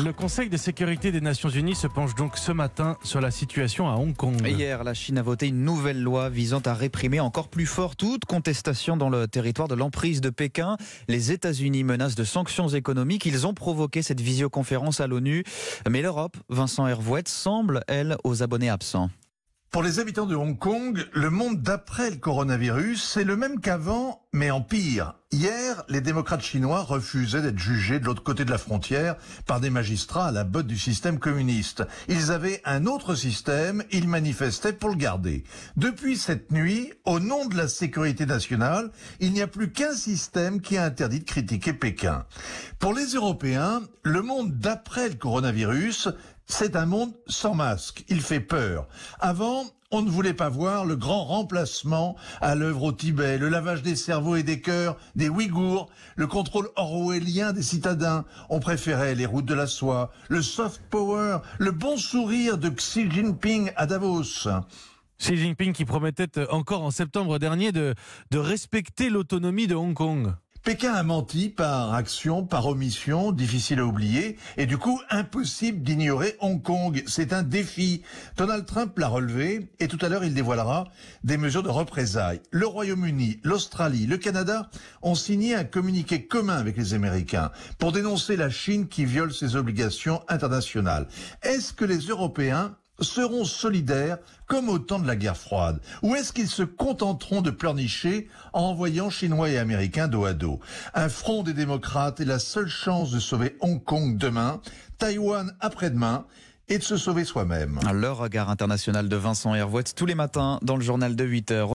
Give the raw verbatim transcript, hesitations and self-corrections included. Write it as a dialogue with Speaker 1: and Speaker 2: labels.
Speaker 1: Le Conseil de sécurité des Nations Unies se penche donc ce matin sur la situation à Hong Kong.
Speaker 2: Hier, la Chine a voté une nouvelle loi visant à réprimer encore plus fort toute contestation dans le territoire de l'emprise de Pékin. Les États-Unis menacent de sanctions économiques. Ils ont provoqué cette visioconférence à l'ONU. Mais l'Europe, Vincent Hervouet, semble, elle, aux abonnés absents.
Speaker 3: Pour les habitants de Hong Kong, le monde d'après le coronavirus, c'est le même qu'avant, mais en pire. Hier, les démocrates chinois refusaient d'être jugés de l'autre côté de la frontière par des magistrats à la botte du système communiste. Ils avaient un autre système, ils manifestaient pour le garder. Depuis cette nuit, au nom de la sécurité nationale, il n'y a plus qu'un système qui a interdit de critiquer Pékin. Pour les Européens, le monde d'après le coronavirus, c'est un monde sans masque. Il fait peur. Avant, on ne voulait pas voir le grand remplacement à l'œuvre au Tibet, le lavage des cerveaux et des cœurs des Ouïghours, le contrôle orwellien des citadins. On préférait les routes de la soie, le soft power, le bon sourire de Xi Jinping à Davos.
Speaker 1: Xi Jinping qui promettait encore en septembre dernier de, de respecter l'autonomie de Hong Kong.
Speaker 3: Pékin a menti par action, par omission, difficile à oublier, et du coup impossible d'ignorer Hong Kong. C'est un défi. Donald Trump l'a relevé, et tout à l'heure il dévoilera des mesures de représailles. Le Royaume-Uni, l'Australie, le Canada ont signé un communiqué commun avec les Américains pour dénoncer la Chine qui viole ses obligations internationales. Est-ce que les Européens seront solidaires comme au temps de la guerre froide? Ou est-ce qu'ils se contenteront de pleurnicher en envoyant Chinois et Américains dos à dos? Un front des démocrates est la seule chance de sauver Hong Kong demain, Taïwan après-demain, et de se sauver soi-même.
Speaker 2: Le regard international de Vincent Hervouet tous les matins dans le journal de huit heures.